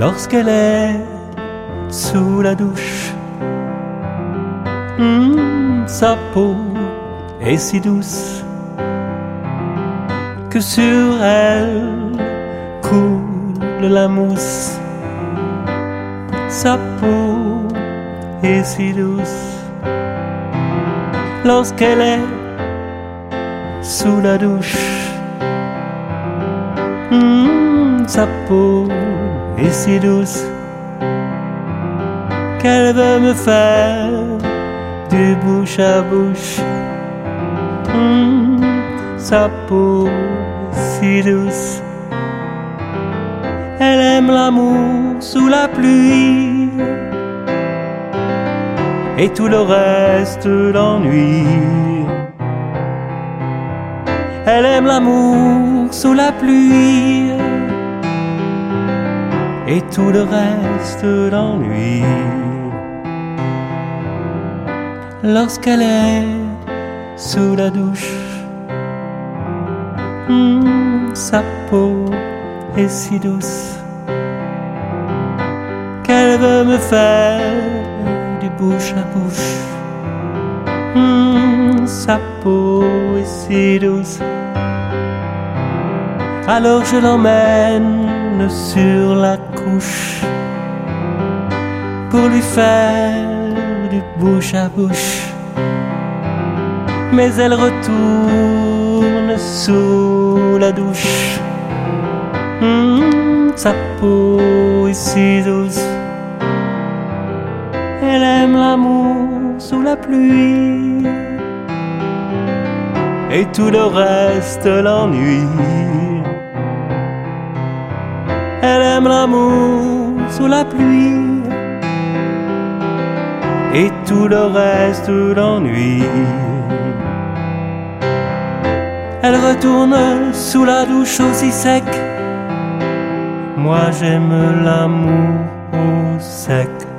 lorsqu'elle est sous la douche. Sa peau est si douce que sur elle coule la mousse. Sa peau est si douce lorsqu'elle est sous la douche. Sa peau est si douce qu'elle veut me faire du bouche à bouche. Sa peau si douce, elle aime l'amour sous la pluie et tout le reste l'ennuie. Elle aime l'amour sous la pluie et tout le reste l'ennuie. Lorsqu'elle est sous la douche, sa peau est si douce qu'elle veut me faire du bouche à bouche. Sa peau est si douce, alors je l'emmène sur la couche pour lui faire du bouche à bouche. Mais elle retourne sous la douche. Sa peau est si douce, elle aime l'amour sous la pluie et tout le reste l'ennuie. Elle aime l'amour sous la pluie et tout le reste l'ennuie. Elle retourne sous la douche aussi sec. Moi j'aime l'amour au sec.